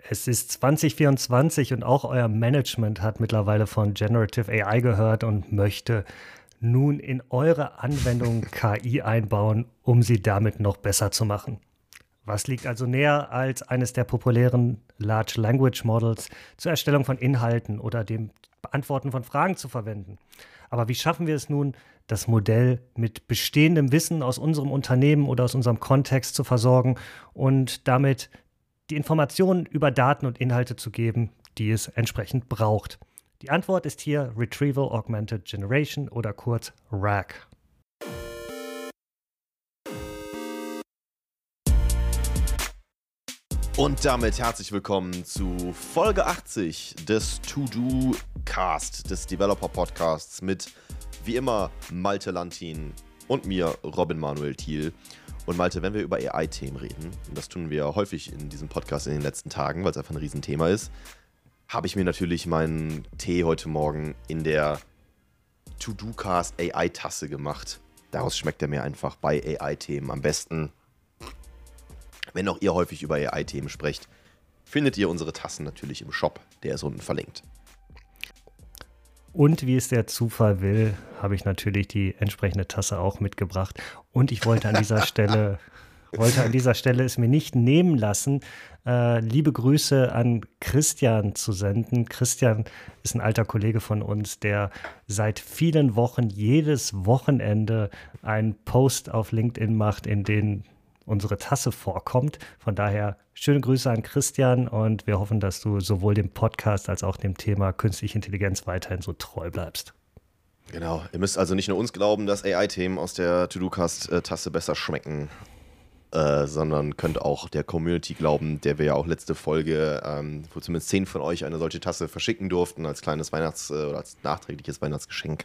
Es ist 2024 und auch euer Management hat mittlerweile von Generative AI gehört und möchte nun in eure Anwendung KI einbauen, um sie damit noch besser zu machen. Was liegt also näher, als eines der populären Large Language Models zur Erstellung von Inhalten oder dem Beantworten von Fragen zu verwenden? Aber wie schaffen wir es nun, das Modell mit bestehendem Wissen aus unserem Unternehmen oder aus unserem Kontext zu versorgen und damit die Informationen über Daten und Inhalte zu geben, die es entsprechend braucht? Die Antwort ist hier Retrieval Augmented Generation oder kurz RAG. Und damit herzlich willkommen zu Folge 80 des To-Do-Cast, des Developer-Podcasts mit, wie immer, Malte Lantin und mir, Robin Manuel Thiel. Und Malte, wenn wir über AI-Themen reden, und das tun wir häufig in diesem Podcast in den letzten Tagen, weil es einfach ein Riesenthema ist, habe ich mir natürlich meinen Tee heute Morgen in der To-Do-Cast AI-Tasse gemacht. Daraus schmeckt er mir einfach bei AI-Themen am besten. Wenn auch ihr häufig über AI-Themen sprecht, findet ihr unsere Tassen natürlich im Shop, der ist unten verlinkt. Und wie es der Zufall will, habe ich natürlich die entsprechende Tasse auch mitgebracht. Und ich wollte an dieser Stelle es mir nicht nehmen lassen, liebe Grüße an Christian zu senden. Christian ist ein alter Kollege von uns, der seit vielen Wochen jedes Wochenende einen Post auf LinkedIn macht, in dem unsere Tasse vorkommt. Von daher schöne Grüße an Christian und wir hoffen, dass du sowohl dem Podcast als auch dem Thema Künstliche Intelligenz weiterhin so treu bleibst. Genau, ihr müsst also nicht nur uns glauben, dass AI-Themen aus der To-Do-Cast-Tasse besser schmecken, sondern könnt auch der Community glauben, der wir ja auch letzte Folge, wo zumindest 10 von euch eine solche Tasse verschicken durften, als kleines oder als nachträgliches Weihnachtsgeschenk.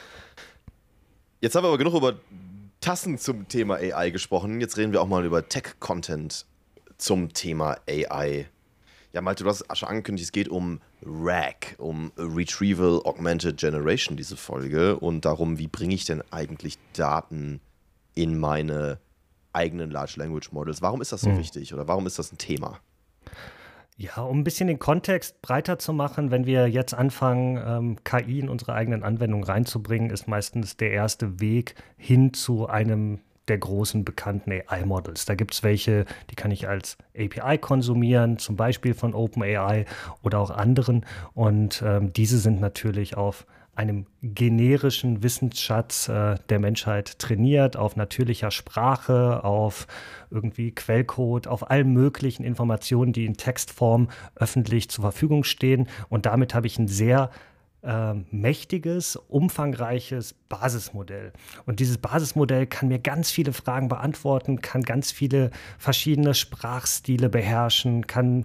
Jetzt haben wir aber genug über Tassen zum Thema AI gesprochen. Jetzt reden wir auch mal über Tech-Content zum Thema AI. Ja, Malte, du hast schon angekündigt, es geht um RAG, um Retrieval Augmented Generation, diese Folge, und darum, wie bringe ich denn eigentlich Daten in meine eigenen Large Language Models? Warum ist das so wichtig oder warum ist das ein Thema? Ja, um ein bisschen den Kontext breiter zu machen, wenn wir jetzt anfangen, KI in unsere eigenen Anwendungen reinzubringen, ist meistens der erste Weg hin zu einem der großen bekannten AI-Models. Da gibt es welche, die kann ich als API konsumieren, zum Beispiel von OpenAI oder auch anderen. Und diese sind natürlich auf einem generischen Wissensschatz der Menschheit trainiert, auf natürlicher Sprache, auf irgendwie Quellcode, auf allen möglichen Informationen, die in Textform öffentlich zur Verfügung stehen. Und damit habe ich ein sehr mächtiges, umfangreiches Basismodell. Und dieses Basismodell kann mir ganz viele Fragen beantworten, kann ganz viele verschiedene Sprachstile beherrschen, kann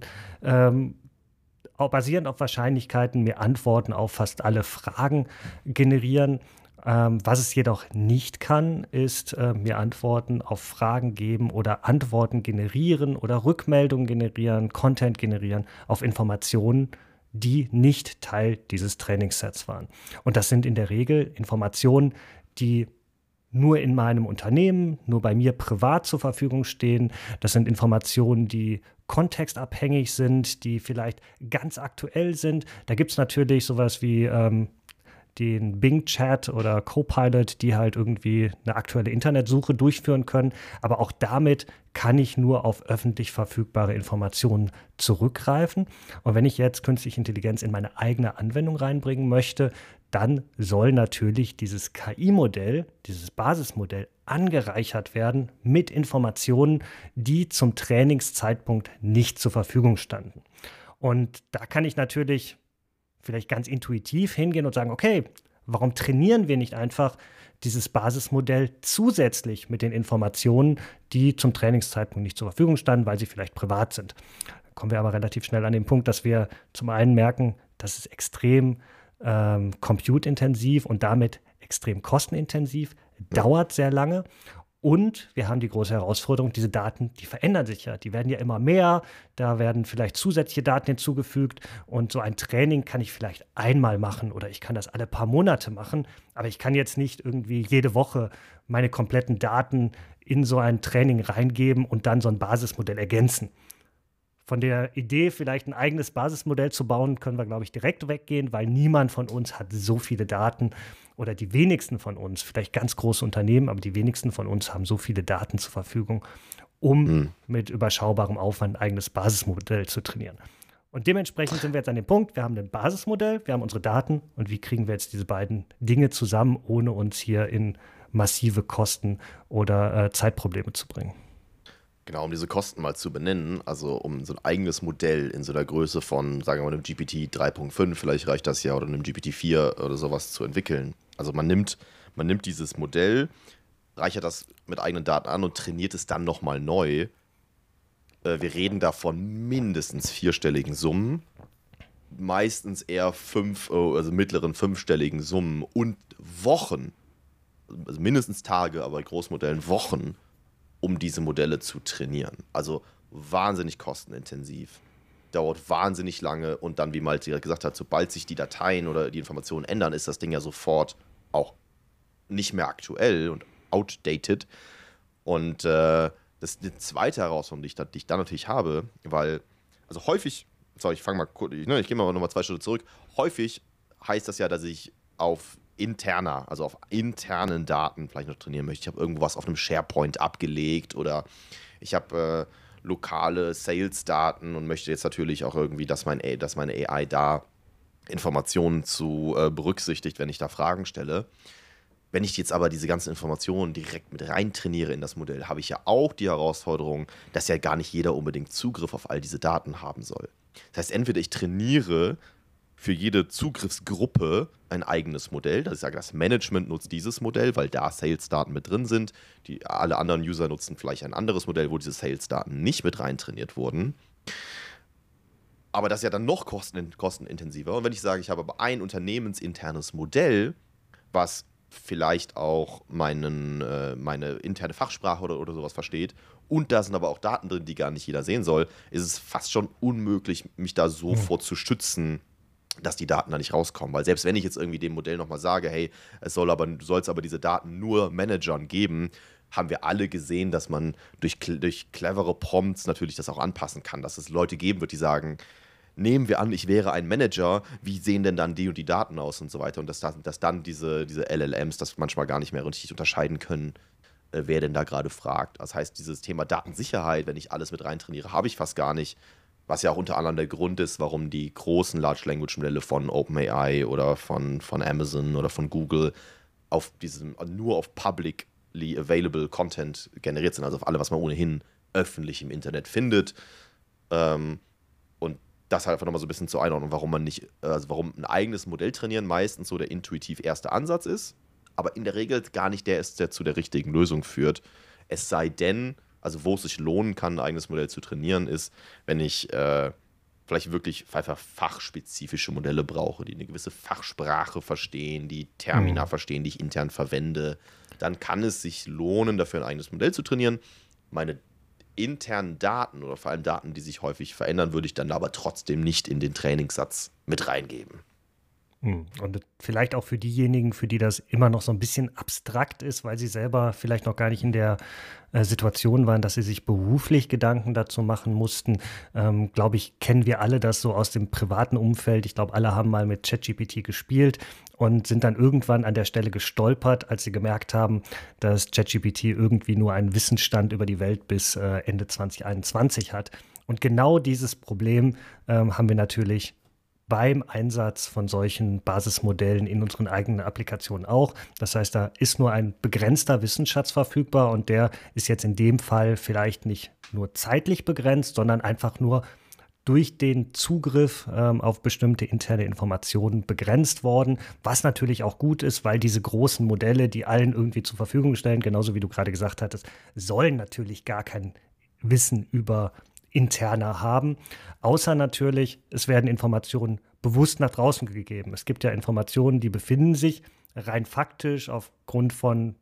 auch basierend auf Wahrscheinlichkeiten mir Antworten auf fast alle Fragen generieren. Was es jedoch nicht kann, ist mir Antworten auf Fragen geben oder Antworten generieren oder Rückmeldungen generieren, Content generieren auf Informationen, die nicht Teil dieses Trainingssets waren. Und das sind in der Regel Informationen, die nur in meinem Unternehmen, nur bei mir privat zur Verfügung stehen. Das sind Informationen, die kontextabhängig sind, die vielleicht ganz aktuell sind. Da gibt es natürlich sowas wie den Bing-Chat oder Copilot, die halt irgendwie eine aktuelle Internetsuche durchführen können. Aber auch damit kann ich nur auf öffentlich verfügbare Informationen zurückgreifen. Und wenn ich jetzt künstliche Intelligenz in meine eigene Anwendung reinbringen möchte, dann soll natürlich dieses KI-Modell, dieses Basismodell angereichert werden mit Informationen, die zum Trainingszeitpunkt nicht zur Verfügung standen. Und da kann ich natürlich vielleicht ganz intuitiv hingehen und sagen, okay, warum trainieren wir nicht einfach dieses Basismodell zusätzlich mit den Informationen, die zum Trainingszeitpunkt nicht zur Verfügung standen, weil sie vielleicht privat sind. Da kommen wir aber relativ schnell an den Punkt, dass wir zum einen merken, dass es extrem compute-intensiv und damit extrem kostenintensiv, dauert sehr lange. Und wir haben die große Herausforderung, diese Daten, die verändern sich ja, die werden ja immer mehr, da werden vielleicht zusätzliche Daten hinzugefügt und so ein Training kann ich vielleicht einmal machen oder ich kann das alle paar Monate machen, aber ich kann jetzt nicht irgendwie jede Woche meine kompletten Daten in so ein Training reingeben und dann so ein Basismodell ergänzen. Von der Idee, vielleicht ein eigenes Basismodell zu bauen, können wir, glaube ich, direkt weggehen, weil niemand von uns hat so viele Daten oder die wenigsten von uns, vielleicht ganz große Unternehmen, aber die wenigsten von uns haben so viele Daten zur Verfügung, um mit überschaubarem Aufwand ein eigenes Basismodell zu trainieren. Und dementsprechend sind wir jetzt an dem Punkt, wir haben ein Basismodell, wir haben unsere Daten und wie kriegen wir jetzt diese beiden Dinge zusammen, ohne uns hier in massive Kosten oder Zeitprobleme zu bringen. Genau, um diese Kosten mal zu benennen, also um so ein eigenes Modell in so der Größe von, sagen wir mal, einem GPT 3.5, vielleicht reicht das ja, oder einem GPT 4 oder sowas zu entwickeln. Also man nimmt dieses Modell, reichert das mit eigenen Daten an und trainiert es dann nochmal neu. Wir reden da von mindestens vierstelligen Summen, meistens eher mittleren fünfstelligen Summen und Wochen, also mindestens Tage, aber bei Großmodellen Wochen, um diese Modelle zu trainieren. Also wahnsinnig kostenintensiv, dauert wahnsinnig lange und dann, wie Malte gesagt hat, sobald sich die Dateien oder die Informationen ändern, ist das Ding ja sofort auch nicht mehr aktuell und outdated. Und das ist die zweite Herausforderung, die ich da natürlich habe, weil, also häufig, ich fange mal kurz, ich gehe mal nochmal 2 Schritte zurück, häufig heißt das ja, dass ich auf internen Daten vielleicht noch trainieren möchte. Ich habe irgendwo was auf einem SharePoint abgelegt oder ich habe lokale Sales-Daten und möchte jetzt natürlich auch irgendwie, dass meine AI da Informationen zu berücksichtigt, wenn ich da Fragen stelle. Wenn ich jetzt aber diese ganzen Informationen direkt mit rein trainiere in das Modell, habe ich ja auch die Herausforderung, dass ja gar nicht jeder unbedingt Zugriff auf all diese Daten haben soll. Das heißt, entweder ich trainiere für jede Zugriffsgruppe ein eigenes Modell, dass ich sage, das Management nutzt dieses Modell, weil da Sales-Daten mit drin sind. Alle anderen User nutzen vielleicht ein anderes Modell, wo diese Sales-Daten nicht mit rein trainiert wurden. Aber das ist ja dann noch kostenintensiver. Und wenn ich sage, ich habe aber ein unternehmensinternes Modell, was vielleicht auch meine interne Fachsprache oder sowas versteht, und da sind aber auch Daten drin, die gar nicht jeder sehen soll, ist es fast schon unmöglich, mich da so vor zu schützen, dass die Daten da nicht rauskommen. Weil selbst wenn ich jetzt irgendwie dem Modell nochmal sage, hey, du sollst aber diese Daten nur Managern geben, haben wir alle gesehen, dass man durch clevere Prompts natürlich das auch anpassen kann, dass es Leute geben wird, die sagen, nehmen wir an, ich wäre ein Manager, wie sehen denn dann die und die Daten aus und so weiter. Und dass dann diese LLMs das manchmal gar nicht mehr richtig unterscheiden können, wer denn da gerade fragt. Das heißt, dieses Thema Datensicherheit, wenn ich alles mit rein trainiere, habe ich fast gar nicht. Was ja auch unter anderem der Grund ist, warum die großen Large Language Modelle von OpenAI oder von Amazon oder von Google nur auf publicly available Content generiert sind, also auf alles, was man ohnehin öffentlich im Internet findet. Und das halt einfach nochmal so ein bisschen zur Einordnung, warum ein eigenes Modell trainieren meistens so der intuitiv erste Ansatz ist, aber in der Regel gar nicht der ist, der zu der richtigen Lösung führt. Es sei denn, also wo es sich lohnen kann, ein eigenes Modell zu trainieren, ist, wenn ich vielleicht wirklich einfach fachspezifische Modelle brauche, die eine gewisse Fachsprache verstehen, die Termina verstehen, die ich intern verwende. Dann kann es sich lohnen, dafür ein eigenes Modell zu trainieren. Meine internen Daten oder vor allem Daten, die sich häufig verändern, würde ich dann aber trotzdem nicht in den Trainingssatz mit reingeben. Und vielleicht auch für diejenigen, für die das immer noch so ein bisschen abstrakt ist, weil sie selber vielleicht noch gar nicht in der Situation waren, dass sie sich beruflich Gedanken dazu machen mussten, glaube ich, kennen wir alle das so aus dem privaten Umfeld. Ich glaube, alle haben mal mit ChatGPT gespielt und sind dann irgendwann an der Stelle gestolpert, als sie gemerkt haben, dass ChatGPT irgendwie nur einen Wissensstand über die Welt bis Ende 2021 hat. Und genau dieses Problem haben wir natürlich beim Einsatz von solchen Basismodellen in unseren eigenen Applikationen auch. Das heißt, da ist nur ein begrenzter Wissensschatz verfügbar und der ist jetzt in dem Fall vielleicht nicht nur zeitlich begrenzt, sondern einfach nur durch den Zugriff auf bestimmte interne Informationen begrenzt worden, was natürlich auch gut ist, weil diese großen Modelle, die allen irgendwie zur Verfügung stellen, genauso wie du gerade gesagt hattest, sollen natürlich gar kein Wissen über interner haben, außer natürlich, es werden Informationen bewusst nach draußen gegeben. Es gibt ja Informationen, die befinden sich rein faktisch aufgrund von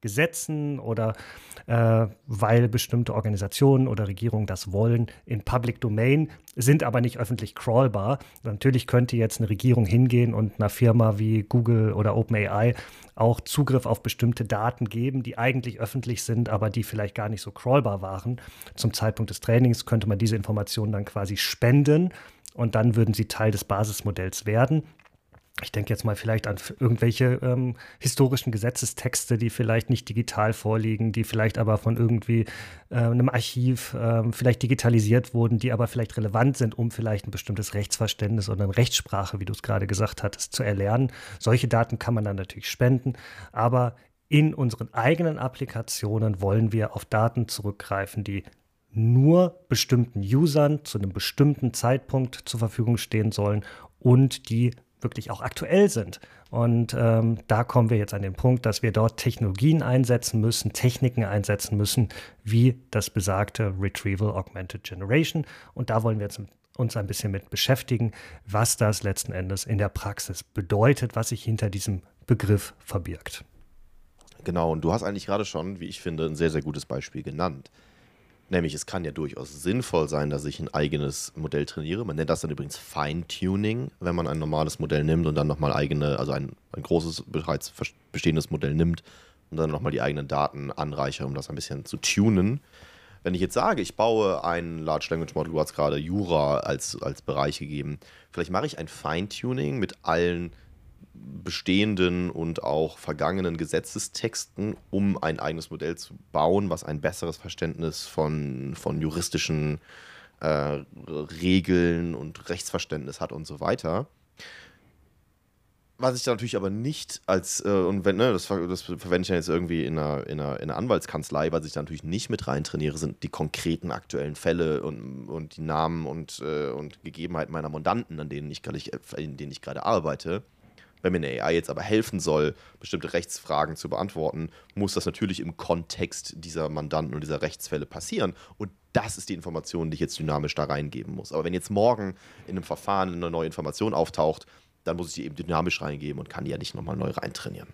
Gesetzen oder weil bestimmte Organisationen oder Regierungen das wollen, in Public Domain, sind aber nicht öffentlich crawlbar. Natürlich könnte jetzt eine Regierung hingehen und einer Firma wie Google oder OpenAI auch Zugriff auf bestimmte Daten geben, die eigentlich öffentlich sind, aber die vielleicht gar nicht so crawlbar waren. Zum Zeitpunkt des Trainings könnte man diese Informationen dann quasi spenden und dann würden sie Teil des Basismodells werden. Ich denke jetzt mal vielleicht an irgendwelche historischen Gesetzestexte, die vielleicht nicht digital vorliegen, die vielleicht aber von irgendwie einem Archiv vielleicht digitalisiert wurden, die aber vielleicht relevant sind, um vielleicht ein bestimmtes Rechtsverständnis oder eine Rechtssprache, wie du es gerade gesagt hattest, zu erlernen. Solche Daten kann man dann natürlich spenden, aber in unseren eigenen Applikationen wollen wir auf Daten zurückgreifen, die nur bestimmten Usern zu einem bestimmten Zeitpunkt zur Verfügung stehen sollen und die wirklich auch aktuell sind. Und da kommen wir jetzt an den Punkt, dass wir dort Technologien einsetzen müssen, Techniken einsetzen müssen, wie das besagte Retrieval Augmented Generation. Und da wollen wir jetzt uns ein bisschen mit beschäftigen, was das letzten Endes in der Praxis bedeutet, was sich hinter diesem Begriff verbirgt. Genau, und du hast eigentlich gerade schon, wie ich finde, ein sehr, sehr gutes Beispiel genannt. Nämlich, es kann ja durchaus sinnvoll sein, dass ich ein eigenes Modell trainiere. Man nennt das dann übrigens Feintuning, wenn man ein normales Modell nimmt und dann nochmal eigene, also ein großes, bereits bestehendes Modell nimmt und dann nochmal die eigenen Daten anreichert, um das ein bisschen zu tunen. Wenn ich jetzt sage, ich baue ein Large Language Model, du hast gerade Jura als Bereich gegeben, vielleicht mache ich ein Feintuning mit allen bestehenden und auch vergangenen Gesetzestexten, um ein eigenes Modell zu bauen, was ein besseres Verständnis von juristischen Regeln und Rechtsverständnis hat und so weiter. Was ich dann natürlich aber nicht und wenn, ne, das verwende ich ja jetzt irgendwie in einer Anwaltskanzlei, was ich dann natürlich nicht mit rein trainiere, sind die konkreten aktuellen Fälle und die Namen und Gegebenheiten meiner Mandanten, in denen ich gerade arbeite. Wenn mir eine AI jetzt aber helfen soll, bestimmte Rechtsfragen zu beantworten, muss das natürlich im Kontext dieser Mandanten und dieser Rechtsfälle passieren. Und das ist die Information, die ich jetzt dynamisch da reingeben muss. Aber wenn jetzt morgen in einem Verfahren eine neue Information auftaucht, dann muss ich die eben dynamisch reingeben und kann die ja nicht nochmal neu reintrainieren.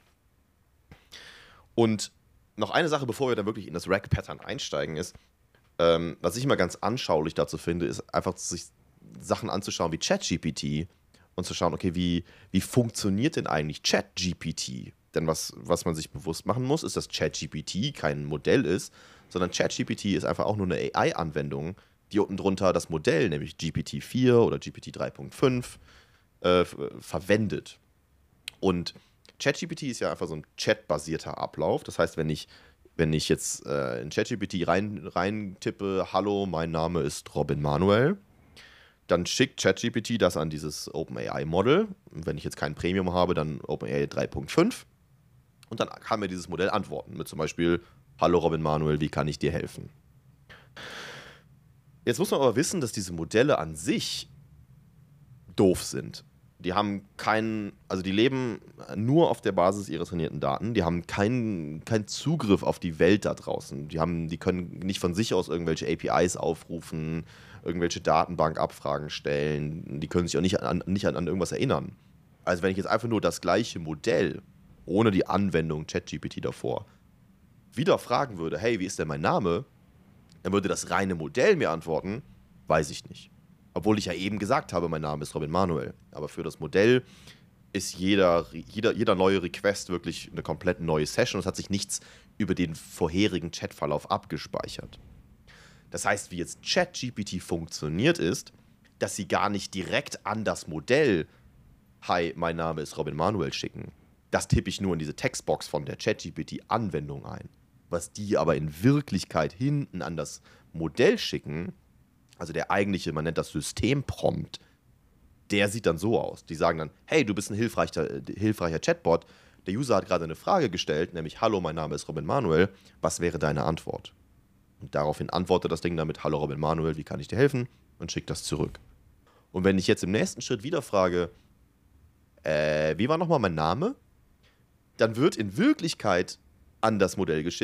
Und noch eine Sache, bevor wir dann wirklich in das RAG-Pattern einsteigen, ist, was ich immer ganz anschaulich dazu finde, ist einfach sich Sachen anzuschauen wie ChatGPT und zu schauen, okay, wie funktioniert denn eigentlich ChatGPT? Denn was man sich bewusst machen muss, ist, dass ChatGPT kein Modell ist, sondern ChatGPT ist einfach auch nur eine AI-Anwendung, die unten drunter das Modell, nämlich GPT-4 oder GPT 3.5, verwendet. Und ChatGPT ist ja einfach so ein chatbasierter Ablauf. Das heißt, wenn ich jetzt in ChatGPT rein tippe, hallo, mein Name ist Robin Manuel, dann schickt ChatGPT das an dieses OpenAI-Model. Wenn ich jetzt kein Premium habe, dann OpenAI 3.5. Und dann kann mir dieses Modell antworten mit zum Beispiel, hallo Robin Manuel, wie kann ich dir helfen? Jetzt muss man aber wissen, dass diese Modelle an sich doof sind. Die haben die leben nur auf der Basis ihrer trainierten Daten. Die haben keinen Zugriff auf die Welt da draußen. Die können nicht von sich aus irgendwelche APIs aufrufen, irgendwelche Datenbankabfragen stellen. Die können sich auch nicht an irgendwas erinnern. Also wenn ich jetzt einfach nur das gleiche Modell, ohne die Anwendung ChatGPT davor, wieder fragen würde, hey, wie ist denn mein Name? Dann würde das reine Modell mir antworten, weiß ich nicht. Obwohl ich ja eben gesagt habe, mein Name ist Robin Manuel. Aber für das Modell ist jeder neue Request wirklich eine komplett neue Session. Es hat sich nichts über den vorherigen Chatverlauf abgespeichert. Das heißt, wie jetzt ChatGPT funktioniert ist, dass sie gar nicht direkt an das Modell Hi, mein Name ist Robin Manuel schicken. Das tippe ich nur in diese Textbox von der ChatGPT-Anwendung ein. Was die aber in Wirklichkeit hinten an das Modell schicken, also der eigentliche, man nennt das Systemprompt, der sieht dann so aus. Die sagen dann, hey, du bist ein hilfreicher Chatbot. Der User hat gerade eine Frage gestellt, nämlich, hallo, mein Name ist Robin Manuel. Was wäre deine Antwort? Und daraufhin antwortet das Ding damit, hallo Robin Manuel, wie kann ich dir helfen? Und schickt das zurück. Und wenn ich jetzt im nächsten Schritt wieder frage, wie war nochmal mein Name? Dann wird in Wirklichkeit an das Modell geschickt,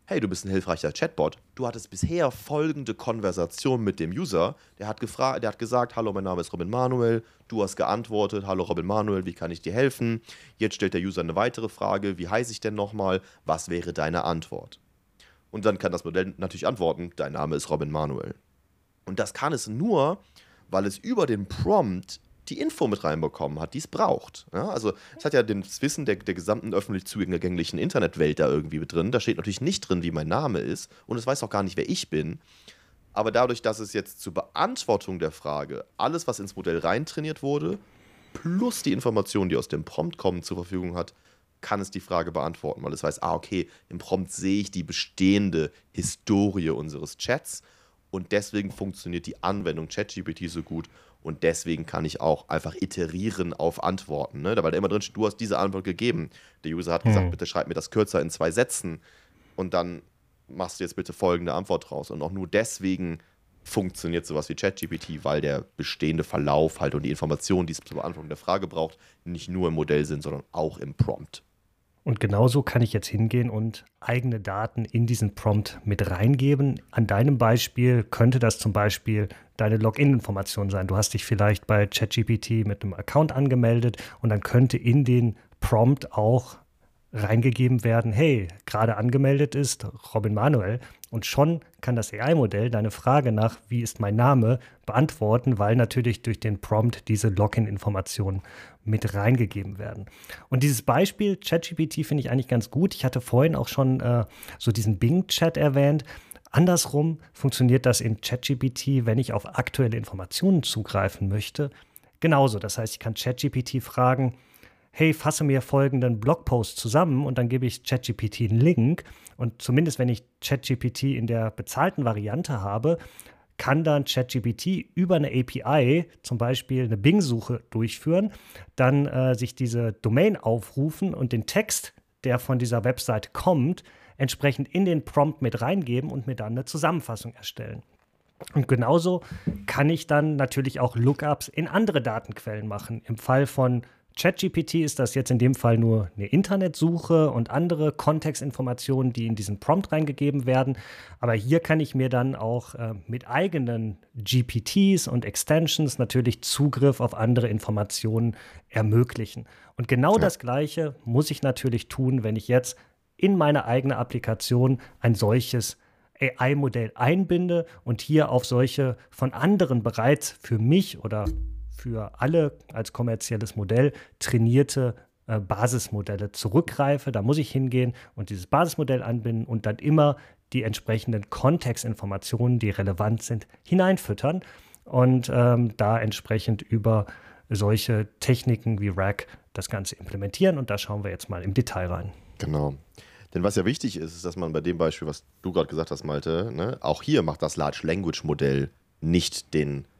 hey, du bist ein hilfreicher Chatbot, du hattest bisher folgende Konversation mit dem User, der hat gesagt, hallo, mein Name ist Robin Manuel, du hast geantwortet, hallo Robin Manuel, wie kann ich dir helfen? Jetzt stellt der User eine weitere Frage, wie heiße ich denn nochmal? Was wäre deine Antwort? Und dann kann das Modell natürlich antworten, dein Name ist Robin Manuel. Und das kann es nur, weil es über den Prompt die Info mit reinbekommen hat, die es braucht. Ja, also es hat ja das Wissen der gesamten öffentlich zugänglichen Internetwelt da irgendwie mit drin. Da steht natürlich nicht drin, wie mein Name ist und es weiß auch gar nicht, wer ich bin. Aber dadurch, dass es jetzt zur Beantwortung der Frage alles, was ins Modell reintrainiert wurde, plus die Informationen, die aus dem Prompt kommen, zur Verfügung hat, kann es die Frage beantworten, weil es weiß, okay, im Prompt sehe ich die bestehende Historie unseres Chats und deswegen funktioniert die Anwendung ChatGPT so gut und deswegen kann ich auch einfach iterieren auf Antworten, ne? Weil da immer drin steht, du hast diese Antwort gegeben. Der User hat gesagt, bitte schreib mir das kürzer in 2 Sätzen und dann machst du jetzt bitte folgende Antwort raus. Und auch nur deswegen funktioniert sowas wie ChatGPT, weil der bestehende Verlauf halt und die Informationen, die es zur Beantwortung der Frage braucht, nicht nur im Modell sind, sondern auch im Prompt. Und genauso kann ich jetzt hingehen und eigene Daten in diesen Prompt mit reingeben. An deinem Beispiel könnte das zum Beispiel deine Login-Information sein. Du hast dich vielleicht bei ChatGPT mit einem Account angemeldet und dann könnte in den Prompt auch reingegeben werden, hey, gerade angemeldet ist Robin Manuel und schon kann das AI-Modell deine Frage nach, wie ist mein Name, beantworten, weil natürlich durch den Prompt diese Login-Informationen mit reingegeben werden. Und dieses Beispiel ChatGPT finde ich eigentlich ganz gut. Ich hatte vorhin auch schon so diesen Bing-Chat erwähnt. Andersrum funktioniert das in ChatGPT, wenn ich auf aktuelle Informationen zugreifen möchte, genauso. Das heißt, ich kann ChatGPT fragen, hey, fasse mir folgenden Blogpost zusammen und dann gebe ich ChatGPT einen Link und zumindest wenn ich ChatGPT in der bezahlten Variante habe, kann dann ChatGPT über eine API zum Beispiel eine Bing-Suche durchführen, dann sich diese Domain aufrufen und den Text, der von dieser Website kommt, entsprechend in den Prompt mit reingeben und mir dann eine Zusammenfassung erstellen. Und genauso kann ich dann natürlich auch Lookups in andere Datenquellen machen. Im Fall von ChatGPT ist das jetzt in dem Fall nur eine Internetsuche und andere Kontextinformationen, die in diesen Prompt reingegeben werden. Aber hier kann ich mir dann auch mit eigenen GPTs und Extensions natürlich Zugriff auf andere Informationen ermöglichen. Und genau das Gleiche muss ich natürlich tun, wenn ich jetzt in meine eigene Applikation ein solches AI-Modell einbinde und hier auf solche von anderen bereits für mich oder für alle als kommerzielles Modell trainierte Basismodelle zurückgreife. Da muss ich hingehen und dieses Basismodell anbinden und dann immer die entsprechenden Kontextinformationen, die relevant sind, hineinfüttern und da entsprechend über solche Techniken wie RAG das Ganze implementieren. Und da schauen wir jetzt mal im Detail rein. Genau. Denn was ja wichtig ist, ist, dass man bei dem Beispiel, was du gerade gesagt hast, Malte, ne, auch hier macht das Large Language Modell nicht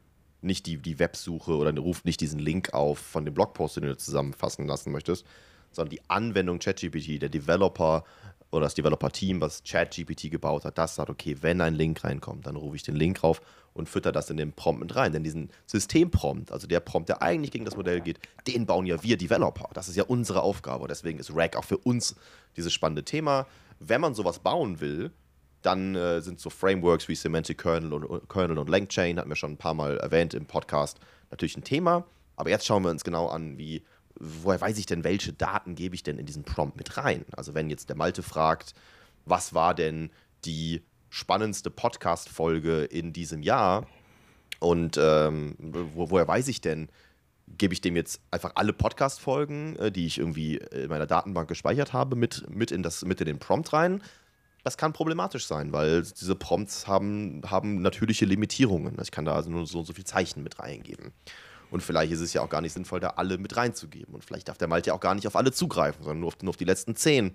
die Websuche oder ruft nicht diesen Link auf von dem Blogpost, den du zusammenfassen lassen möchtest, sondern die Anwendung ChatGPT, der Developer oder das Developer-Team, was ChatGPT gebaut hat, das sagt, okay, wenn ein Link reinkommt, dann rufe ich den Link rauf und fütter das in den Prompt mit rein. Denn diesen Systemprompt, also der Prompt, der eigentlich gegen das Modell geht, den bauen ja wir Developer. Das ist ja unsere Aufgabe. Deswegen ist RAG auch für uns dieses spannende Thema. Wenn man sowas bauen will, dann sind so Frameworks wie Semantic Kernel und LangChain, hatten wir schon ein paar Mal erwähnt im Podcast, natürlich ein Thema. Aber jetzt schauen wir uns genau an, woher weiß ich denn, welche Daten gebe ich denn in diesen Prompt mit rein? Also wenn jetzt der Malte fragt, was war denn die spannendste Podcast-Folge in diesem Jahr und woher weiß ich denn, gebe ich dem jetzt einfach alle Podcast-Folgen, die ich irgendwie in meiner Datenbank gespeichert habe, mit in den Prompt rein? Das kann problematisch sein, weil diese Prompts haben natürliche Limitierungen. Ich kann da also nur so und so viel Zeichen mit reingeben. Und vielleicht ist es ja auch gar nicht sinnvoll, da alle mit reinzugeben. Und vielleicht darf der Malte ja auch gar nicht auf alle zugreifen, sondern nur auf die letzten 10.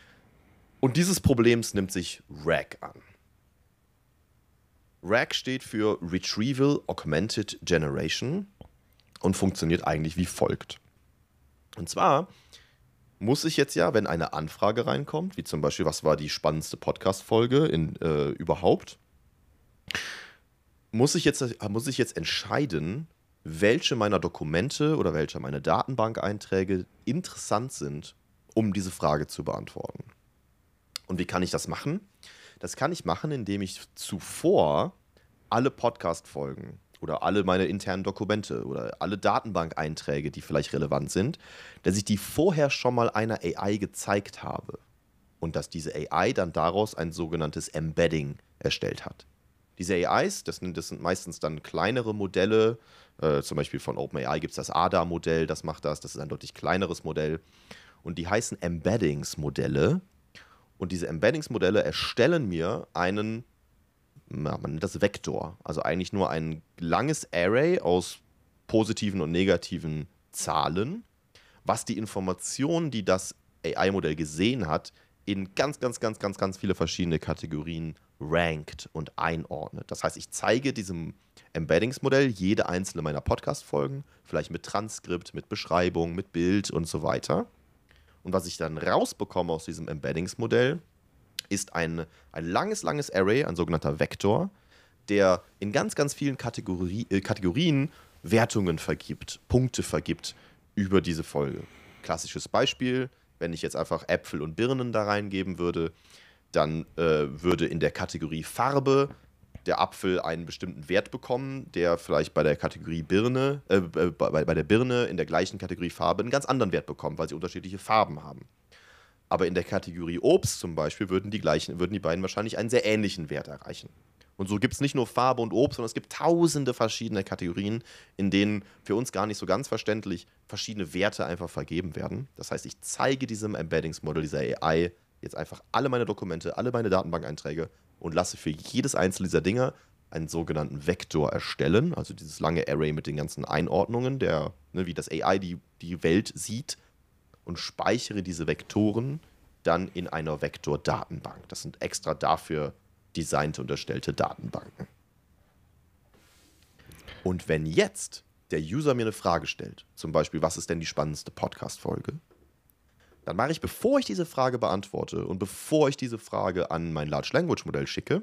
Und dieses Problems nimmt sich RAG an. RAG steht für Retrieval Augmented Generation und funktioniert eigentlich wie folgt. Und zwar muss ich jetzt ja, wenn eine Anfrage reinkommt, wie zum Beispiel, was war die spannendste Podcast-Folge überhaupt, muss ich jetzt entscheiden, welche meiner Dokumente oder welche meiner Datenbank-Einträge interessant sind, um diese Frage zu beantworten. Und wie kann ich das machen? Das kann ich machen, indem ich zuvor alle Podcast-Folgen oder alle meine internen Dokumente oder alle Datenbank-Einträge, die vielleicht relevant sind, dass ich die vorher schon mal einer AI gezeigt habe. Und dass diese AI dann daraus ein sogenanntes Embedding erstellt hat. Diese AIs, das sind meistens dann kleinere Modelle, zum Beispiel von OpenAI gibt es das ADA-Modell, das macht das ist ein deutlich kleineres Modell. Und die heißen Embeddings-Modelle. Und diese Embeddings-Modelle erstellen mir einen, man nennt das Vektor, also eigentlich nur ein langes Array aus positiven und negativen Zahlen, was die Informationen, die das AI-Modell gesehen hat, in ganz viele verschiedene Kategorien rankt und einordnet. Das heißt, ich zeige diesem Embeddings-Modell jede einzelne meiner Podcast-Folgen, vielleicht mit Transkript, mit Beschreibung, mit Bild und so weiter. Und was ich dann rausbekomme aus diesem Embeddings-Modell, ist ein langes Array, ein sogenannter Vektor, der in ganz vielen Kategorien Wertungen vergibt, Punkte vergibt über diese Folge. Klassisches Beispiel, wenn ich jetzt einfach Äpfel und Birnen da reingeben würde, dann würde in der Kategorie Farbe der Apfel einen bestimmten Wert bekommen, der vielleicht bei der Kategorie Birne, bei der Birne in der gleichen Kategorie Farbe einen ganz anderen Wert bekommen, weil sie unterschiedliche Farben haben. Aber in der Kategorie Obst zum Beispiel würden die beiden wahrscheinlich einen sehr ähnlichen Wert erreichen. Und so gibt es nicht nur Farbe und Obst, sondern es gibt tausende verschiedene Kategorien, in denen für uns gar nicht so ganz verständlich verschiedene Werte einfach vergeben werden. Das heißt, ich zeige diesem Embeddings-Modell, dieser AI, jetzt einfach alle meine Dokumente, alle meine Datenbank-Einträge und lasse für jedes einzelne dieser Dinge einen sogenannten Vektor erstellen, also dieses lange Array mit den ganzen Einordnungen, wie das AI die Welt sieht, und speichere diese Vektoren dann in einer Vektordatenbank. Das sind extra dafür designte und erstellte Datenbanken. Und wenn jetzt der User mir eine Frage stellt, zum Beispiel, was ist denn die spannendste Podcast-Folge, dann mache ich, bevor ich diese Frage beantworte und bevor ich diese Frage an mein Large Language Modell schicke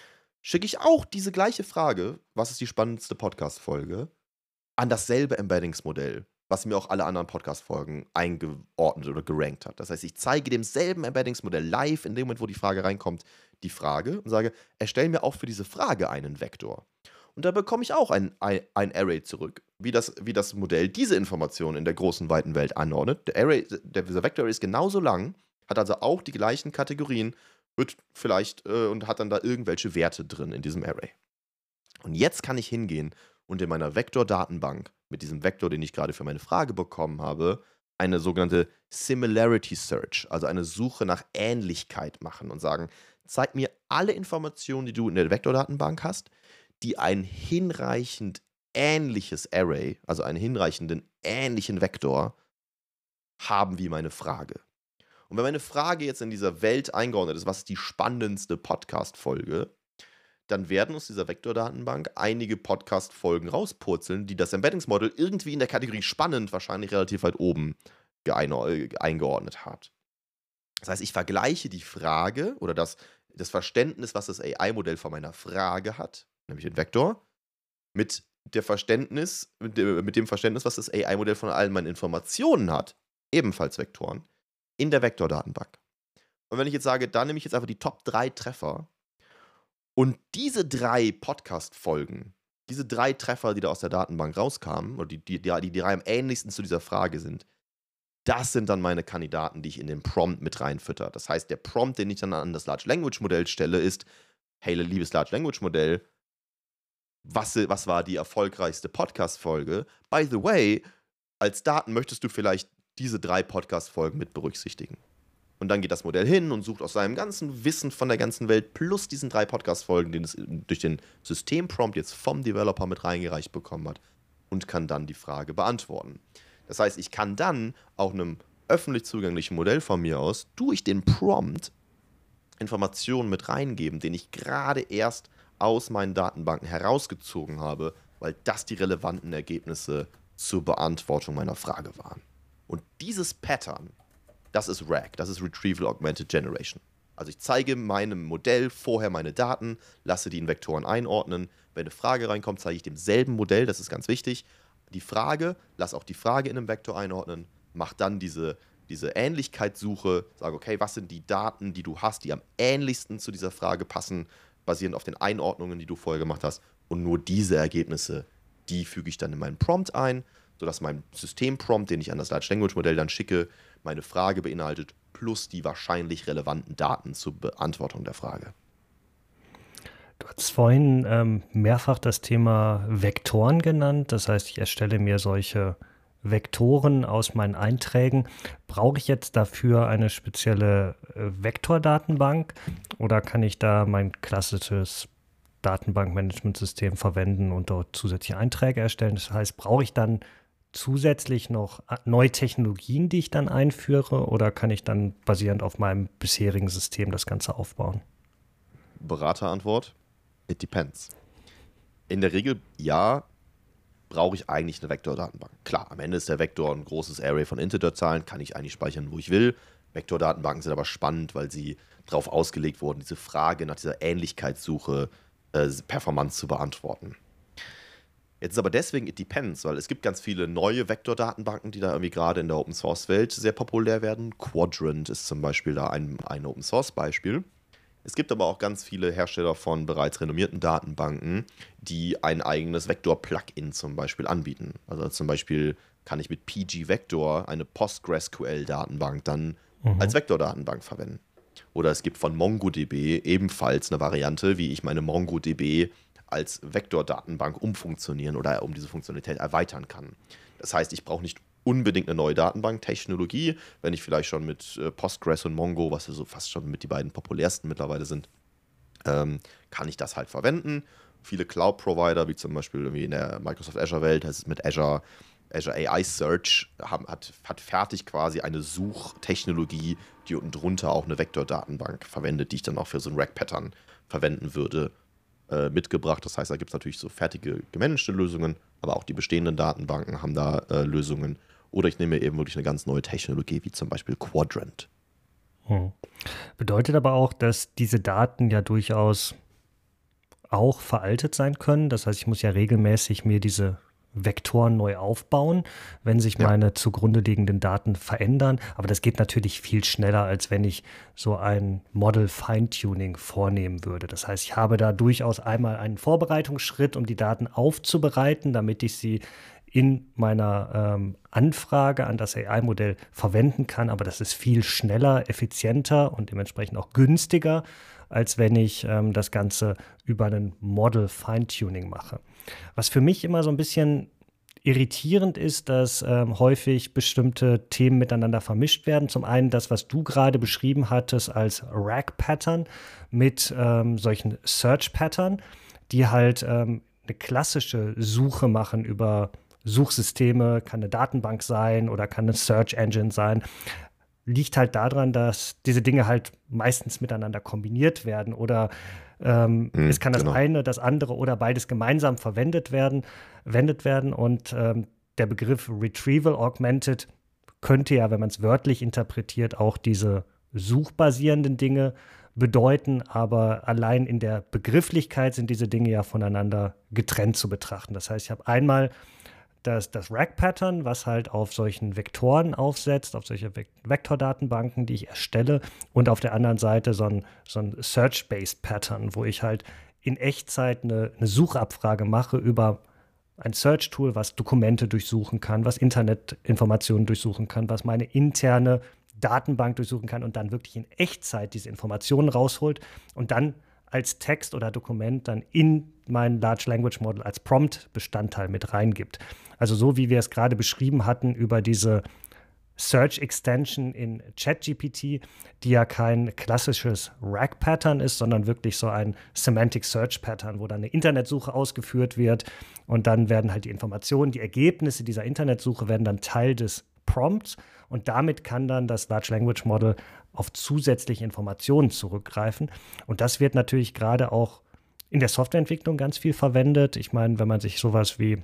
ich auch diese gleiche Frage, was ist die spannendste Podcast-Folge, an dasselbe Embeddings-Modell, was mir auch alle anderen Podcast-Folgen eingeordnet oder gerankt hat. Das heißt, ich zeige demselben Embeddings-Modell live, in dem Moment, wo die Frage reinkommt, die Frage und sage, erstell mir auch für diese Frage einen Vektor. Und da bekomme ich auch ein Array zurück, wie das Modell diese Informationen in der großen, weiten Welt anordnet. Dieser Vektor ist genauso lang, hat also auch die gleichen Kategorien, wird vielleicht und hat dann da irgendwelche Werte drin in diesem Array. Und jetzt kann ich hingehen und in meiner Vektor-Datenbank mit diesem Vektor, den ich gerade für meine Frage bekommen habe, eine sogenannte Similarity Search, also eine Suche nach Ähnlichkeit machen und sagen, zeig mir alle Informationen, die du in der Vektordatenbank hast, die ein hinreichend ähnliches Array, also einen hinreichenden ähnlichen Vektor haben wie meine Frage. Und wenn meine Frage jetzt in dieser Welt eingeordnet ist, was ist die spannendste Podcast-Folge, dann werden aus dieser Vektordatenbank einige Podcast-Folgen rauspurzeln, die das Embeddings-Model irgendwie in der Kategorie spannend wahrscheinlich relativ weit oben eingeordnet hat. Das heißt, ich vergleiche die Frage oder das Verständnis, was das AI-Modell von meiner Frage hat, nämlich den Vektor, mit dem Verständnis, was das AI-Modell von allen meinen Informationen hat, ebenfalls Vektoren, in der Vektordatenbank. Und wenn ich jetzt sage, da nehme ich jetzt einfach die Top 3 Treffer und diese 3 Podcast-Folgen, diese 3 Treffer, die da aus der Datenbank rauskamen, oder die 3 am ähnlichsten zu dieser Frage sind, das sind dann meine Kandidaten, die ich in den Prompt mit reinfütter. Das heißt, der Prompt, den ich dann an das Large Language Modell stelle, ist, hey, liebes Large Language Modell, was war die erfolgreichste Podcast-Folge? By the way, als Daten möchtest du vielleicht diese 3 Podcast-Folgen mit berücksichtigen. Und dann geht das Modell hin und sucht aus seinem ganzen Wissen von der ganzen Welt plus diesen 3 Podcast-Folgen, den es durch den Systemprompt jetzt vom Developer mit reingereicht bekommen hat, und kann dann die Frage beantworten. Das heißt, ich kann dann auch einem öffentlich zugänglichen Modell von mir aus durch den Prompt Informationen mit reingeben, den ich gerade erst aus meinen Datenbanken herausgezogen habe, weil das die relevanten Ergebnisse zur Beantwortung meiner Frage waren. Und dieses Pattern, das ist RAG, das ist Retrieval Augmented Generation. Also ich zeige meinem Modell vorher meine Daten, lasse die in Vektoren einordnen. Wenn eine Frage reinkommt, zeige ich demselben Modell, das ist ganz wichtig, die Frage, lasse auch die Frage in einem Vektor einordnen, mache dann diese diese Ähnlichkeitssuche, sage, okay, was sind die Daten, die du hast, die am ähnlichsten zu dieser Frage passen, basierend auf den Einordnungen, die du vorher gemacht hast. Und nur diese Ergebnisse, die füge ich dann in meinen Prompt ein, sodass mein Systemprompt, den ich an das Large Language Modell dann schicke, meine Frage beinhaltet, plus die wahrscheinlich relevanten Daten zur Beantwortung der Frage. Du hast vorhin mehrfach das Thema Vektoren genannt. Das heißt, ich erstelle mir solche Vektoren aus meinen Einträgen. Brauche ich jetzt dafür eine spezielle Vektordatenbank oder kann ich da mein klassisches Datenbankmanagementsystem verwenden und dort zusätzliche Einträge erstellen? Das heißt, brauche ich dann zusätzlich noch neue Technologien, die ich dann einführe, oder kann ich dann basierend auf meinem bisherigen System das Ganze aufbauen? Beraterantwort: It depends. In der Regel ja, brauche ich eigentlich eine Vektordatenbank. Klar, am Ende ist der Vektor ein großes Array von Integer-Zahlen, kann ich eigentlich speichern, wo ich will. Vektordatenbanken sind aber spannend, weil sie darauf ausgelegt wurden, diese Frage nach dieser Ähnlichkeitssuche performant zu beantworten. Jetzt ist aber deswegen It depends, weil es gibt ganz viele neue Vektordatenbanken, die da irgendwie gerade in der Open-Source-Welt sehr populär werden. Quadrant ist zum Beispiel da ein Open-Source-Beispiel. Es gibt aber auch ganz viele Hersteller von bereits renommierten Datenbanken, die ein eigenes Vektor-Plugin zum Beispiel anbieten. Also zum Beispiel kann ich mit pgvector eine PostgreSQL-Datenbank dann als Vektordatenbank verwenden. Oder es gibt von MongoDB ebenfalls eine Variante, wie ich meine MongoDB als Vektordatenbank umfunktionieren oder um diese Funktionalität erweitern kann. Das heißt, ich brauche nicht unbedingt eine neue Datenbank-Technologie, wenn ich vielleicht schon mit Postgres und Mongo, was ja so fast schon mit die beiden populärsten mittlerweile sind, kann ich das halt verwenden. Viele Cloud-Provider, wie zum Beispiel irgendwie in der Microsoft Azure-Welt, das ist mit Azure AI Search, hat fertig quasi eine Suchtechnologie, die unten drunter auch eine Vektordatenbank verwendet, die ich dann auch für so ein RAG-Pattern verwenden würde, mitgebracht. Das heißt, da gibt es natürlich so fertige gemanagte Lösungen, aber auch die bestehenden Datenbanken haben da Lösungen. Oder ich nehme eben wirklich eine ganz neue Technologie, wie zum Beispiel Quadrant. Bedeutet aber auch, dass diese Daten ja durchaus auch veraltet sein können. Das heißt, ich muss ja regelmäßig mir diese Vektoren neu aufbauen, wenn sich meine zugrunde liegenden Daten verändern. Aber das geht natürlich viel schneller, als wenn ich so ein Model-Feintuning vornehmen würde. Das heißt, ich habe da durchaus einmal einen Vorbereitungsschritt, um die Daten aufzubereiten, damit ich sie in meiner Anfrage an das AI-Modell verwenden kann. Aber das ist viel schneller, effizienter und dementsprechend auch günstiger, als wenn ich das Ganze über einen Model-Feintuning mache. Was für mich immer so ein bisschen irritierend ist, dass häufig bestimmte Themen miteinander vermischt werden. Zum einen das, was du gerade beschrieben hattest als RAG-Pattern mit solchen Search-Pattern, die halt eine klassische Suche machen über Suchsysteme, kann eine Datenbank sein oder kann eine Search Engine sein. Liegt halt daran, dass diese Dinge halt meistens miteinander kombiniert werden oder es kann das eine, das andere oder beides gemeinsam verwendet werden und der Begriff Retrieval Augmented könnte ja, wenn man es wörtlich interpretiert, auch diese suchbasierenden Dinge bedeuten, aber allein in der Begrifflichkeit sind diese Dinge ja voneinander getrennt zu betrachten. Das heißt, ich habe einmal das RAG-Pattern, was halt auf solchen Vektoren aufsetzt, auf solche Vektordatenbanken, die ich erstelle, und auf der anderen Seite so ein Search-Based Pattern, wo ich halt in Echtzeit eine Suchabfrage mache über ein Search-Tool, was Dokumente durchsuchen kann, was Internetinformationen durchsuchen kann, was meine interne Datenbank durchsuchen kann und dann wirklich in Echtzeit diese Informationen rausholt und dann als Text oder Dokument dann in mein Large Language Model als Prompt-Bestandteil mit reingibt. Also so wie wir es gerade beschrieben hatten über diese Search Extension in ChatGPT, die ja kein klassisches RAG-Pattern ist, sondern wirklich so ein Semantic Search Pattern, wo dann eine Internetsuche ausgeführt wird und dann werden halt die Informationen, die Ergebnisse dieser Internetsuche werden dann Teil des Prompts und damit kann dann das Large Language Model auf zusätzliche Informationen zurückgreifen. Und das wird natürlich gerade auch in der Softwareentwicklung ganz viel verwendet. Ich meine, wenn man sich sowas wie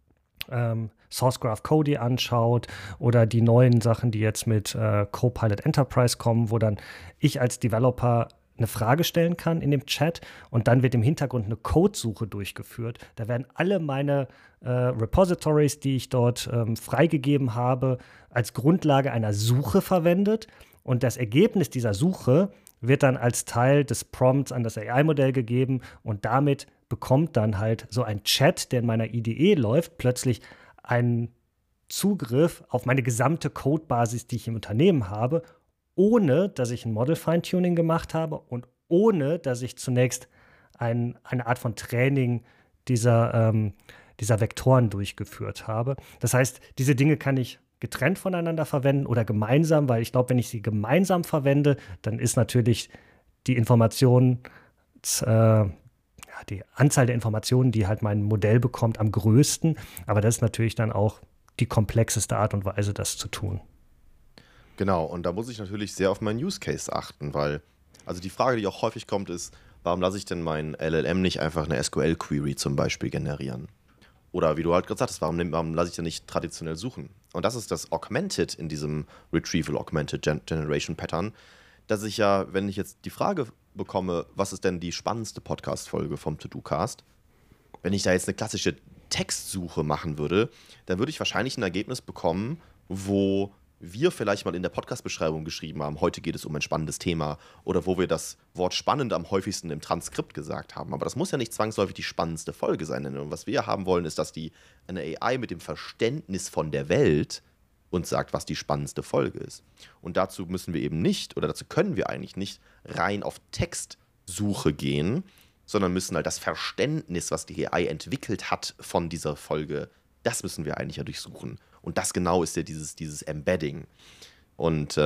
Sourcegraph Kodi anschaut oder die neuen Sachen, die jetzt mit Copilot Enterprise kommen, wo dann ich als Developer eine Frage stellen kann in dem Chat und dann wird im Hintergrund eine Codesuche durchgeführt. Da werden alle meine Repositories, die ich dort freigegeben habe, als Grundlage einer Suche verwendet und das Ergebnis dieser Suche wird dann als Teil des Prompts an das AI-Modell gegeben und damit bekommt dann halt so ein Chat, der in meiner IDE läuft, plötzlich einen Zugriff auf meine gesamte Codebasis, die ich im Unternehmen habe, ohne dass ich ein Model-Fine-Tuning gemacht habe und ohne dass ich zunächst eine Art von Training dieser Vektoren durchgeführt habe. Das heißt, diese Dinge kann ich getrennt voneinander verwenden oder gemeinsam, weil ich glaube, wenn ich sie gemeinsam verwende, dann ist natürlich die die Anzahl der Informationen, die halt mein Modell bekommt, am größten. Aber das ist natürlich dann auch die komplexeste Art und Weise, das zu tun. Genau, und da muss ich natürlich sehr auf meinen Use Case achten, weil, also die Frage, die auch häufig kommt, ist, warum lasse ich denn mein LLM nicht einfach eine SQL-Query zum Beispiel generieren? Oder wie du halt gerade sagtest, warum lasse ich denn nicht traditionell suchen? Und das ist das Augmented in diesem Retrieval Augmented Generation Pattern, dass ich ja, wenn ich jetzt die Frage bekomme, was ist denn die spannendste Podcast-Folge vom To-Do-Cast, wenn ich da jetzt eine klassische Textsuche machen würde, dann würde ich wahrscheinlich ein Ergebnis bekommen, wo wir vielleicht mal in der Podcast-Beschreibung geschrieben haben, heute geht es um ein spannendes Thema oder wo wir das Wort spannend am häufigsten im Transkript gesagt haben. Aber das muss ja nicht zwangsläufig die spannendste Folge sein. Und was wir haben wollen, ist, dass eine AI mit dem Verständnis von der Welt uns sagt, was die spannendste Folge ist. Und dazu müssen wir eben nicht, oder dazu können wir eigentlich nicht rein auf Textsuche gehen, sondern müssen halt das Verständnis, was die AI entwickelt hat von dieser Folge, das müssen wir eigentlich ja durchsuchen. Und das genau ist ja dieses Embedding. Und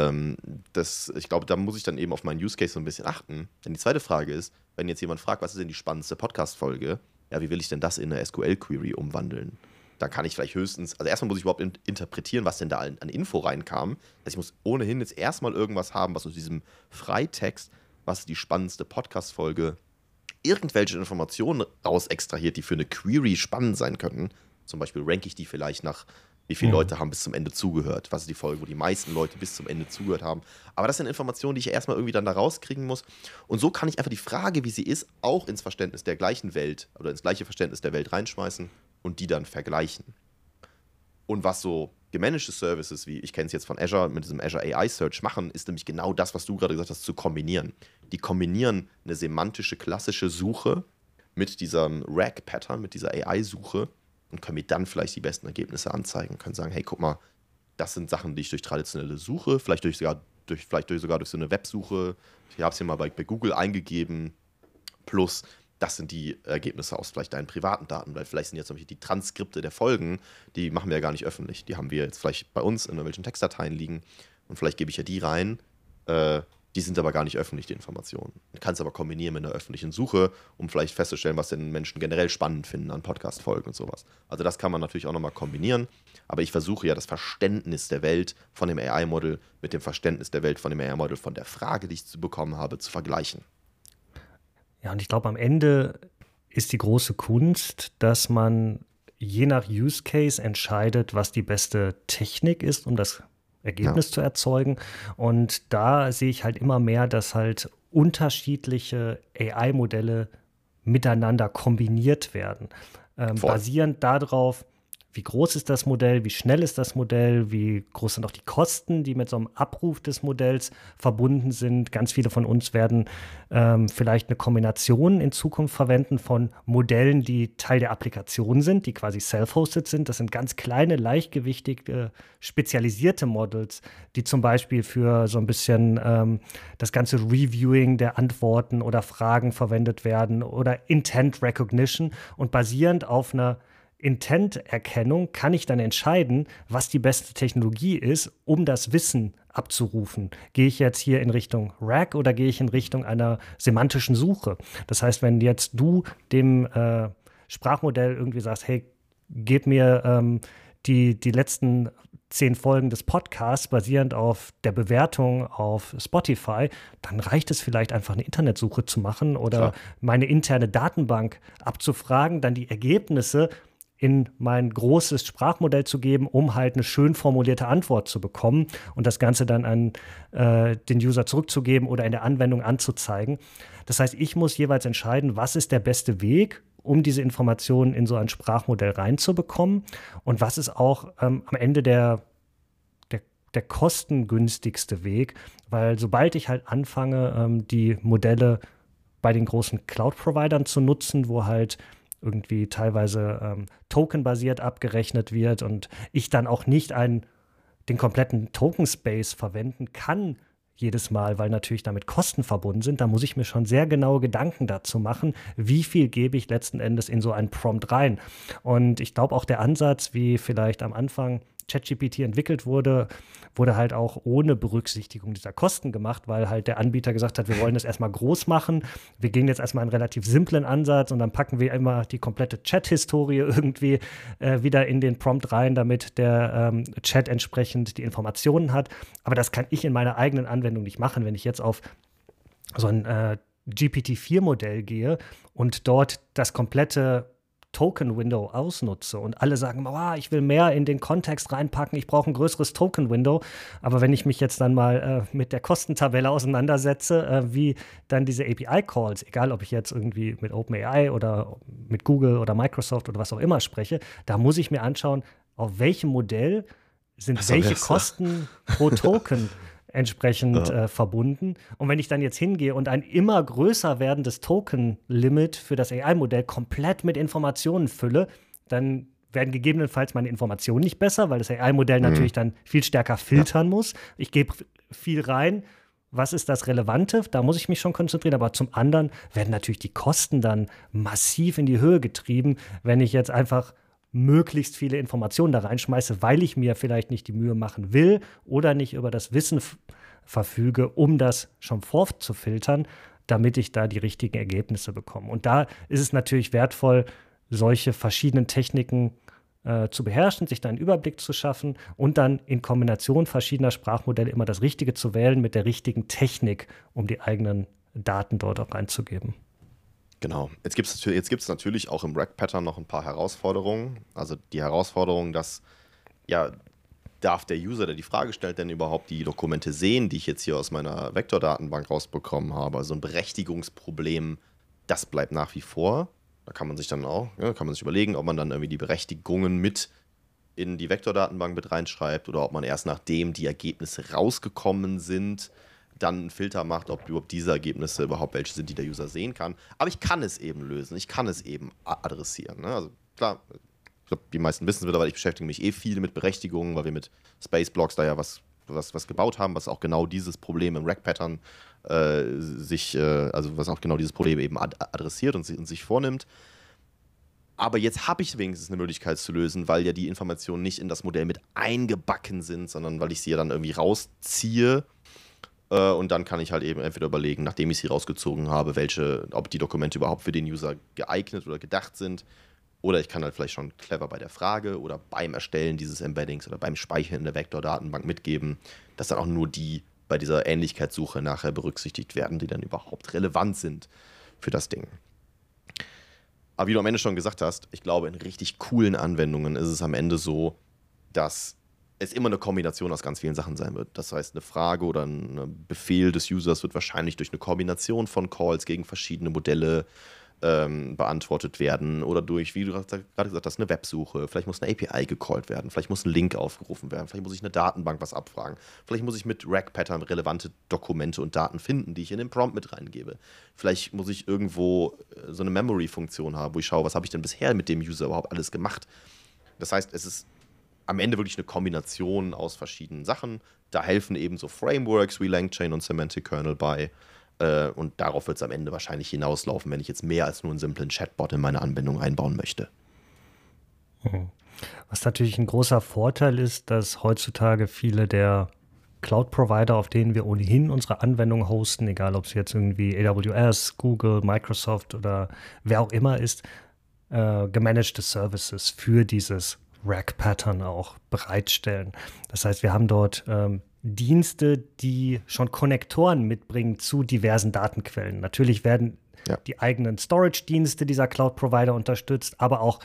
ich glaube, da muss ich dann eben auf meinen Use Case so ein bisschen achten. Denn die zweite Frage ist, wenn jetzt jemand fragt, was ist denn die spannendste Podcast-Folge, ja, wie will ich denn das in eine SQL-Query umwandeln? Da kann ich vielleicht höchstens, also erstmal muss ich überhaupt interpretieren, was denn da an Info reinkam. Also ich muss ohnehin jetzt erstmal irgendwas haben, was aus diesem Freitext, was ist die spannendste Podcast-Folge, irgendwelche Informationen raus extrahiert, die für eine Query spannend sein könnten. Zum Beispiel ranke ich die vielleicht nach, wie viele Leute haben bis zum Ende zugehört. Was ist die Folge, wo die meisten Leute bis zum Ende zugehört haben. Aber das sind Informationen, die ich erstmal irgendwie dann da rauskriegen muss. Und so kann ich einfach die Frage, wie sie ist, auch ins Verständnis der gleichen Welt oder ins gleiche Verständnis der Welt reinschmeißen und die dann vergleichen. Und was so gemanagte Services, wie ich kenne es jetzt von Azure, mit diesem Azure AI Search machen, ist nämlich genau das, was du gerade gesagt hast, zu kombinieren. Die kombinieren eine semantische, klassische Suche mit diesem RAG-Pattern, mit dieser AI-Suche und können mir dann vielleicht die besten Ergebnisse anzeigen. Können sagen, hey, guck mal, das sind Sachen, die ich durch traditionelle Suche, vielleicht sogar durch so eine Websuche, ich habe es hier mal bei Google eingegeben, plus das sind die Ergebnisse aus vielleicht deinen privaten Daten, weil vielleicht sind jetzt zum Beispiel die Transkripte der Folgen, die machen wir ja gar nicht öffentlich. Die haben wir jetzt vielleicht bei uns in irgendwelchen Textdateien liegen und vielleicht gebe ich ja die rein. Die sind aber gar nicht öffentlich, die Informationen. Du kannst aber kombinieren mit einer öffentlichen Suche, um vielleicht festzustellen, was denn Menschen generell spannend finden an Podcast-Folgen und sowas. Also das kann man natürlich auch nochmal kombinieren, aber ich versuche ja das Verständnis der Welt von dem AI-Model mit dem Verständnis der Welt von dem AI-Model von der Frage, die ich bekommen habe, zu vergleichen. Ja, und ich glaube, am Ende ist die große Kunst, dass man je nach Use Case entscheidet, was die beste Technik ist, um das Ergebnis zu erzeugen. Und da sehe ich halt immer mehr, dass halt unterschiedliche AI-Modelle miteinander kombiniert werden. Basierend darauf, wie groß ist das Modell, wie schnell ist das Modell, wie groß sind auch die Kosten, die mit so einem Abruf des Modells verbunden sind. Ganz viele von uns werden vielleicht eine Kombination in Zukunft verwenden von Modellen, die Teil der Applikation sind, die quasi self-hosted sind. Das sind ganz kleine, leichtgewichtige, spezialisierte Models, die zum Beispiel für so ein bisschen das ganze Reviewing der Antworten oder Fragen verwendet werden oder Intent Recognition und basierend auf einer Intent-Erkennung kann ich dann entscheiden, was die beste Technologie ist, um das Wissen abzurufen. Gehe ich jetzt hier in Richtung RAG oder gehe ich in Richtung einer semantischen Suche? Das heißt, wenn jetzt du dem Sprachmodell irgendwie sagst, hey, gib mir die letzten 10 Folgen des Podcasts basierend auf der Bewertung auf Spotify, dann reicht es vielleicht einfach eine Internetsuche zu machen oder meine interne Datenbank abzufragen, dann die Ergebnisse in mein großes Sprachmodell zu geben, um halt eine schön formulierte Antwort zu bekommen und das Ganze dann an den User zurückzugeben oder in der Anwendung anzuzeigen. Das heißt, ich muss jeweils entscheiden, was ist der beste Weg, um diese Informationen in so ein Sprachmodell reinzubekommen und was ist auch am Ende der kostengünstigste Weg, weil sobald ich halt anfange, die Modelle bei den großen Cloud-Providern zu nutzen, wo halt irgendwie teilweise tokenbasiert abgerechnet wird und ich dann auch nicht den kompletten Token-Space verwenden kann jedes Mal, weil natürlich damit Kosten verbunden sind, da muss ich mir schon sehr genaue Gedanken dazu machen, wie viel gebe ich letzten Endes in so einen Prompt rein. Und ich glaube auch der Ansatz, wie vielleicht am Anfang ChatGPT entwickelt wurde halt auch ohne Berücksichtigung dieser Kosten gemacht, weil halt der Anbieter gesagt hat, wir wollen das erstmal groß machen. Wir gehen jetzt erstmal einen relativ simplen Ansatz und dann packen wir immer die komplette Chat-Historie irgendwie wieder in den Prompt rein, damit der Chat entsprechend die Informationen hat. Aber das kann ich in meiner eigenen Anwendung nicht machen, wenn ich jetzt auf so ein GPT-4-Modell gehe und dort das komplette Token-Window ausnutze und alle sagen, oh, ich will mehr in den Kontext reinpacken, ich brauche ein größeres Token-Window. Aber wenn ich mich jetzt dann mal mit der Kostentabelle auseinandersetze, wie dann diese API-Calls, egal ob ich jetzt irgendwie mit OpenAI oder mit Google oder Microsoft oder was auch immer spreche, da muss ich mir anschauen, auf welchem Modell sind welche Kosten pro Token entsprechend verbunden. Und wenn ich dann jetzt hingehe und ein immer größer werdendes Token-Limit für das AI-Modell komplett mit Informationen fülle, dann werden gegebenenfalls meine Informationen nicht besser, weil das AI-Modell natürlich dann viel stärker filtern muss. Ich gebe viel rein. Was ist das Relevante? Da muss ich mich schon konzentrieren. Aber zum anderen werden natürlich die Kosten dann massiv in die Höhe getrieben, wenn ich jetzt einfach möglichst viele Informationen da reinschmeiße, weil ich mir vielleicht nicht die Mühe machen will oder nicht über das Wissen verfüge, um das schon vorzufiltern, damit ich da die richtigen Ergebnisse bekomme. Und da ist es natürlich wertvoll, solche verschiedenen Techniken zu beherrschen, sich da einen Überblick zu schaffen und dann in Kombination verschiedener Sprachmodelle immer das Richtige zu wählen mit der richtigen Technik, um die eigenen Daten dort auch reinzugeben. Genau. Jetzt gibt's natürlich auch im RAG-Pattern noch ein paar Herausforderungen. Also die Herausforderung, dass ja, darf der User, der die Frage stellt, denn überhaupt die Dokumente sehen, die ich jetzt hier aus meiner Vektordatenbank rausbekommen habe? Also ein Berechtigungsproblem, das bleibt nach wie vor. Da kann man sich dann auch, kann man sich überlegen, ob man dann irgendwie die Berechtigungen mit in die Vektordatenbank mit reinschreibt oder ob man erst nachdem die Ergebnisse rausgekommen sind, dann einen Filter macht, ob überhaupt diese Ergebnisse überhaupt welche sind, die der User sehen kann. Aber ich kann es eben lösen, ich kann es eben adressieren. Ne? Also klar, ich glaube, die meisten wissen es mittlerweile, ich beschäftige mich viel mit Berechtigungen, weil wir mit Spaceblocks da ja was gebaut haben, was auch genau dieses Problem im RAG-Pattern also was auch genau dieses Problem eben adressiert und sich vornimmt. Aber jetzt habe ich wenigstens eine Möglichkeit zu lösen, weil ja die Informationen nicht in das Modell mit eingebacken sind, sondern weil ich sie ja dann irgendwie rausziehe. Und dann kann ich halt eben entweder überlegen, nachdem ich sie rausgezogen habe, ob die Dokumente überhaupt für den User geeignet oder gedacht sind. Oder ich kann halt vielleicht schon clever bei der Frage oder beim Erstellen dieses Embeddings oder beim Speichern in der Vektordatenbank mitgeben, dass dann auch nur die bei dieser Ähnlichkeitssuche nachher berücksichtigt werden, die dann überhaupt relevant sind für das Ding. Aber wie du am Ende schon gesagt hast, ich glaube, in richtig coolen Anwendungen ist es am Ende so, dass es immer eine Kombination aus ganz vielen Sachen sein wird. Das heißt, eine Frage oder ein Befehl des Users wird wahrscheinlich durch eine Kombination von Calls gegen verschiedene Modelle beantwortet werden oder durch, wie du gerade gesagt hast, eine Websuche. Vielleicht muss eine API gecallt werden, vielleicht muss ein Link aufgerufen werden, vielleicht muss ich eine Datenbank was abfragen, vielleicht muss ich mit RAG-Pattern relevante Dokumente und Daten finden, die ich in den Prompt mit reingebe. Vielleicht muss ich irgendwo so eine Memory-Funktion haben, wo ich schaue, was habe ich denn bisher mit dem User überhaupt alles gemacht. Das heißt, es ist am Ende wirklich eine Kombination aus verschiedenen Sachen. Da helfen eben so Frameworks wie LangChain und Semantic Kernel bei. Und darauf wird es am Ende wahrscheinlich hinauslaufen, wenn ich jetzt mehr als nur einen simplen Chatbot in meine Anwendung einbauen möchte. Was natürlich ein großer Vorteil ist, dass heutzutage viele der Cloud-Provider, auf denen wir ohnehin unsere Anwendung hosten, egal ob es jetzt irgendwie AWS, Google, Microsoft oder wer auch immer ist, gemanagte Services für dieses RAG-Pattern auch bereitstellen. Das heißt, wir haben dort Dienste, die schon Konnektoren mitbringen zu diversen Datenquellen. Natürlich werden die eigenen Storage-Dienste dieser Cloud-Provider unterstützt, aber auch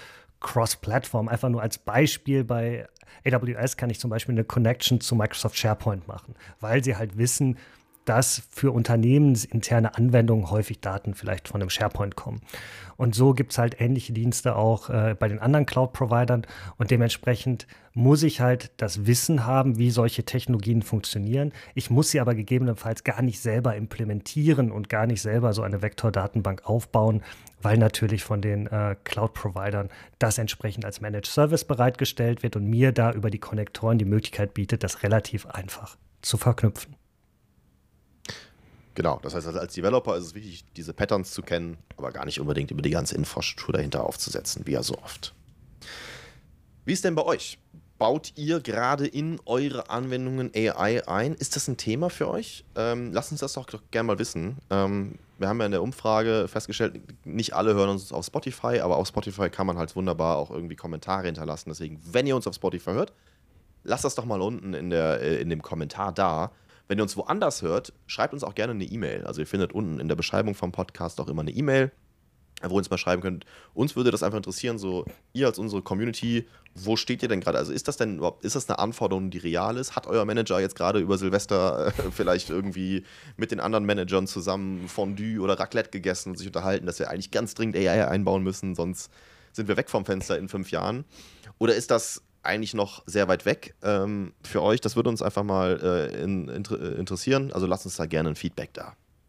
Cross-Plattform. Einfach nur als Beispiel, bei AWS kann ich zum Beispiel eine Connection zu Microsoft SharePoint machen, weil sie halt wissen, dass für unternehmensinterne Anwendungen häufig Daten vielleicht von einem SharePoint kommen. Und so gibt es halt ähnliche Dienste auch bei den anderen Cloud-Providern. Und dementsprechend muss ich halt das Wissen haben, wie solche Technologien funktionieren. Ich muss sie aber gegebenenfalls gar nicht selber implementieren und gar nicht selber so eine Vektordatenbank aufbauen, weil natürlich von den Cloud-Providern das entsprechend als Managed Service bereitgestellt wird und mir da über die Konnektoren die Möglichkeit bietet, das relativ einfach zu verknüpfen. Genau, das heißt, also als Developer ist es wichtig, diese Patterns zu kennen, aber gar nicht unbedingt über die ganze Infrastruktur dahinter aufzusetzen, wie ja so oft. Wie ist denn bei euch? Baut ihr gerade in eure Anwendungen AI ein? Ist das ein Thema für euch? Lasst uns das doch gerne mal wissen. Wir haben ja in der Umfrage festgestellt, nicht alle hören uns auf Spotify, aber auf Spotify kann man halt wunderbar auch irgendwie Kommentare hinterlassen. Deswegen, wenn ihr uns auf Spotify hört, lasst das doch mal unten in dem Kommentar da. Wenn ihr uns woanders hört, schreibt uns auch gerne eine E-Mail. Also ihr findet unten in der Beschreibung vom Podcast auch immer eine E-Mail, wo ihr uns mal schreiben könnt. Uns würde das einfach interessieren, so ihr als unsere Community, wo steht ihr denn gerade? Also ist das eine Anforderung, die real ist? Hat euer Manager jetzt gerade über Silvester vielleicht irgendwie mit den anderen Managern zusammen Fondue oder Raclette gegessen und sich unterhalten, dass wir eigentlich ganz dringend AI einbauen müssen, sonst sind wir weg vom Fenster in 5 Jahren? Oder ist das eigentlich noch sehr weit weg für euch? Das würde uns einfach mal interessieren. Also lasst uns da gerne ein Feedback da.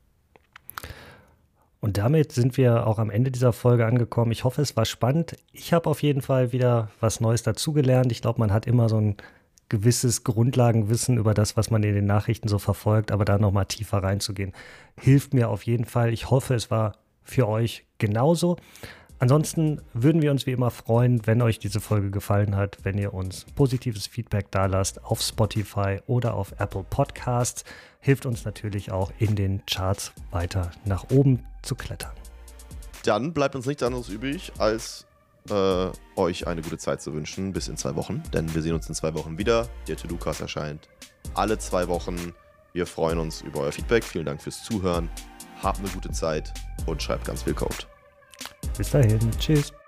Und damit sind wir auch am Ende dieser Folge angekommen. Ich hoffe, es war spannend. Ich habe auf jeden Fall wieder was Neues dazugelernt. Ich glaube, man hat immer so ein gewisses Grundlagenwissen über das, was man in den Nachrichten so verfolgt, aber da nochmal tiefer reinzugehen, hilft mir auf jeden Fall. Ich hoffe, es war für euch genauso. Ansonsten würden wir uns wie immer freuen, wenn euch diese Folge gefallen hat, wenn ihr uns positives Feedback dalasst auf Spotify oder auf Apple Podcasts. Hilft uns natürlich auch in den Charts weiter nach oben zu klettern. Dann bleibt uns nichts anderes übrig, als euch eine gute Zeit zu wünschen bis in 2 Wochen. Denn wir sehen uns in 2 Wochen wieder. Der To-Do-Cast erscheint alle 2 Wochen. Wir freuen uns über euer Feedback. Vielen Dank fürs Zuhören. Habt eine gute Zeit und schreibt ganz viel Code. Bis dahin. Tschüss.